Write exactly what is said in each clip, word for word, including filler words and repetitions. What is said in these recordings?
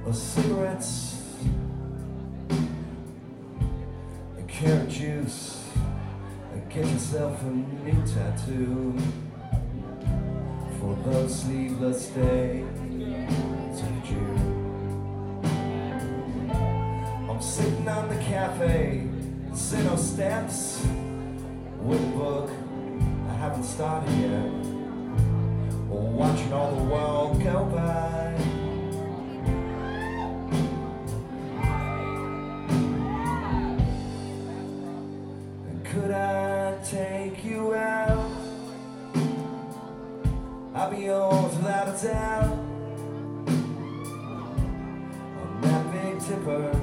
or cigarettes and carrot juice, and get yourself a new tattoo for those sleeveless days of June. I'm sitting on the cafe, Zeno steps with a book I haven't started yet, watching all the world go by. And could I take you out? I'll be yours without a doubt. On that Big Tipper.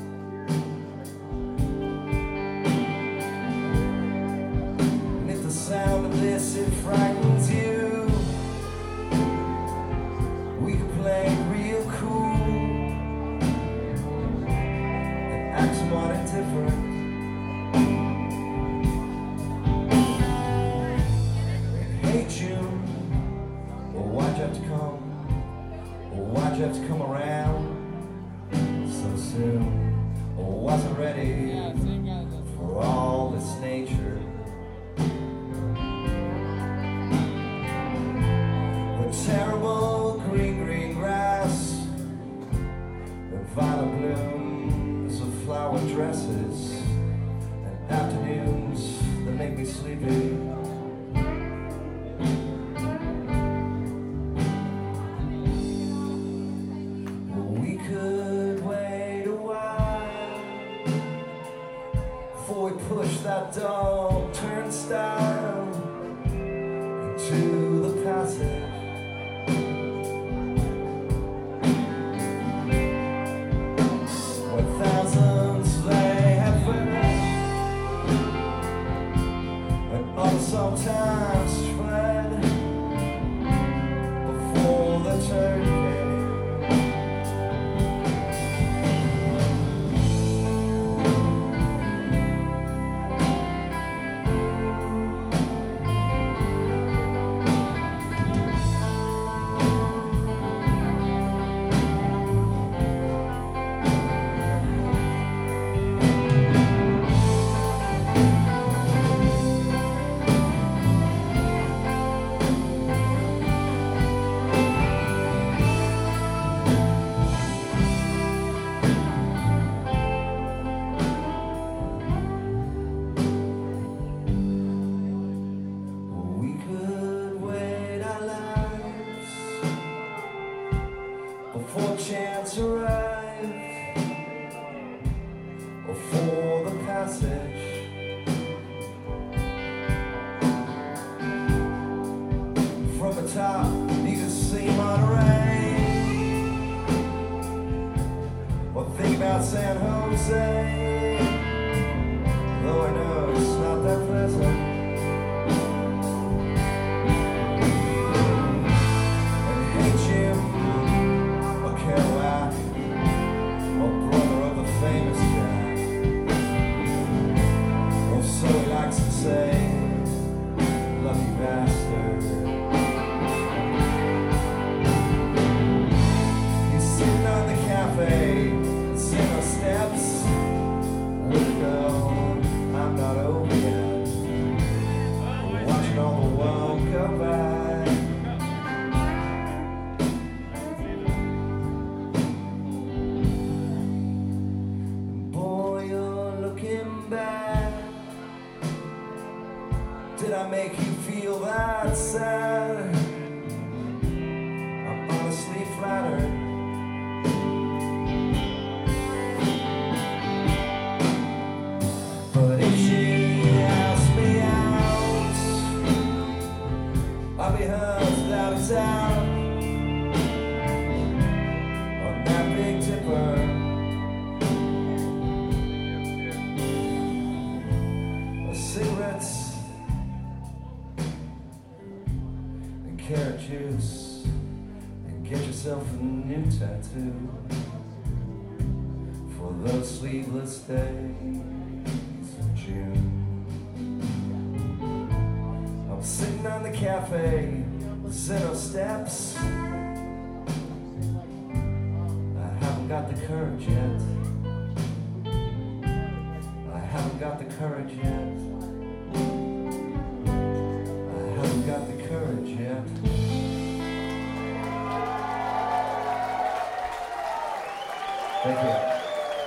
And if the sound of this, it frightens you, we could play real cool and act smart and different. And hey June, well, why'd you have to come? Well, why'd you have to come around so soon? Or wasn't ready for all this nature. The terrible green, green grass, the violet blooms of flower dresses, and afternoons that make me sleepy. Well, we could wait a while before we push that dog turnstile into the passage. Sometimes fled before the turn came. Before chance arrived, or for the passage from the top, you can see Monterey, or think about San Jose, though I know it's not that pleasant. Did I make you feel that sad? I'm honestly flattered. But if she asks me out, I'll be hers without a doubt. On that Big Tipper. Cigarettes, carrot juice, and get yourself a new tattoo for those sleeveless days of June. I'm sitting on the cafe with Zeno steps. I have got the courage yet. I haven't got the courage yet. I haven't got the courage yet. Thank you.